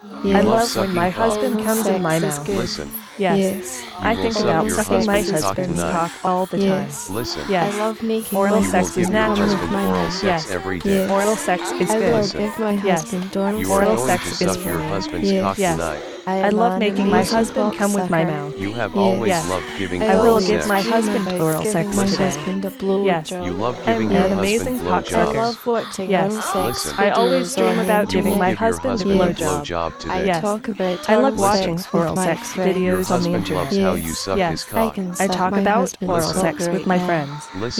I love Yes. when my husband Oral comes in my sex is mouth. good. Listen. Yes. Yes. I will think suck about your sucking my husband's cock husband's tonight. cock all the time. Yes. Listen. Yes. I love making Oral my You will sex is give husband your come natural. with husband my oral mouth. sex Yes. every day. Yes. Oral sex is I good. will Listen. give my Yes. husband oral You are Oral sex. going sex to is suck for your me. husband's Yes. cock Yes. tonight. I I am love an making my amazing husband come with my cocksucker. mouth. You have Yes. always Yes. loved giving I I oral will always give my sex. dream husband about oral giving sex my Listen. today. husband a Yes. blowjob. You love I'm giving I'm your an yes. husband amazing I cocksucker. blowjobs. love watching Yes. oral sex Listen. I always videos dream on about You giving will my internet. give your husband a husband a Yes. blowjob. blowjob I today. Yes. talk about I love oral Listen. watching sex with oral my sex Your videos on friends. the husband internet. loves how you Yes. suck his Yes. I cock. can I suck talk my about husband's oral Listen. cock sex with right my now. friends. Listen.